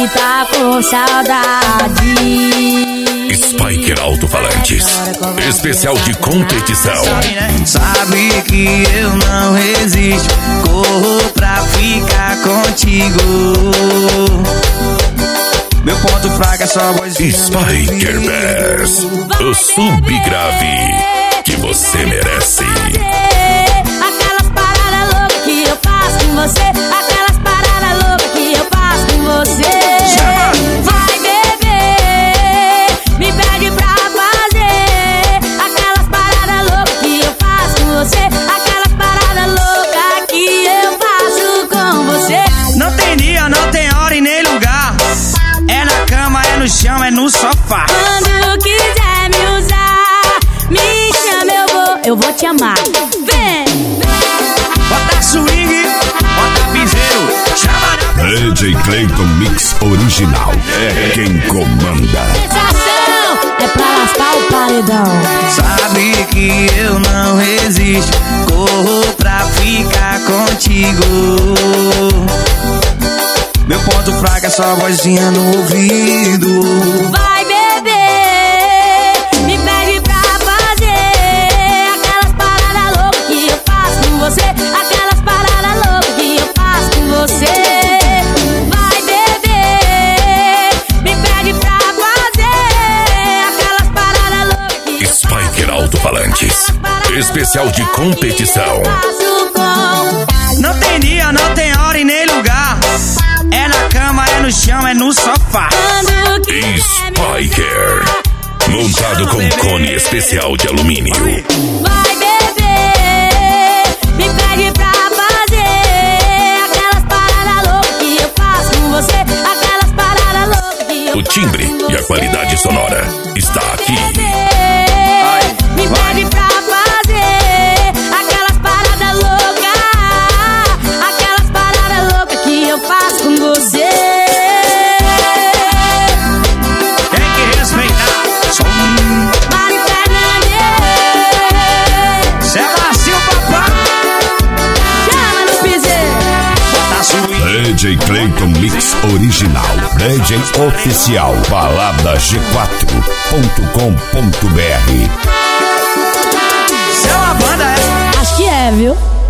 que tá com saudade. Spiker Alto-Falantes, especial de competição. Sabe que eu não resisto, corro pra ficar contigo. Meu ponto fraco é só vozinha. Spiker Bass, o subgrave que você merece. Aquelas paradas loucas que eu faço com você. Aquelas paradas loucas que eu faço com você. Vai beber, me pede pra fazer. Aquelas paradas loucas que eu faço com você. Aquelas paradas loucas que eu faço com você. Não tem dia, não tem hora e nem lugar. É na cama, é no chão, é no sofá. Quando quiser me usar, me chama, eu vou te amar. Vem, Bota swing, bota piseiro, chama na DJ Clayton Mix original. É quem comanda. sensação é pra lascar o paredão. Sabe que eu não resisto, corro pra ficar contigo. Meu ponto fraco é só vozinha no ouvido. Vai beber, me pede pra fazer. Aquelas paradas loucas que eu faço com você. Aquelas paradas loucas que eu faço com você. Vai beber, me pede pra fazer. Aquelas paradas loucas que eu Spiker Alto-Falantes, especial de competição. faço com. Não tem dia, não tem hora e nem lugar. É na cama, é no chão, é no sofá. Quando quiser me Spiker, montado com cone especial de alumínio. vai beber, me pede pra fazer. Aquelas paradas loucas que eu faço com você. Aquelas paradas loucas que eu O timbre e a qualidade sonora está aqui. me pede pra fazer. Aquelas paradas loucas. Aquelas paradas loucas que eu faço com você. Tem que respeitar. Som. Mari Fernandes, Cê é macio, papai. chama no piseiro. Bota swing. DJ Clayton Mix original. DJ oficial. Balada G4.com.br. Cê é uma banda, é? Acho que é, viu?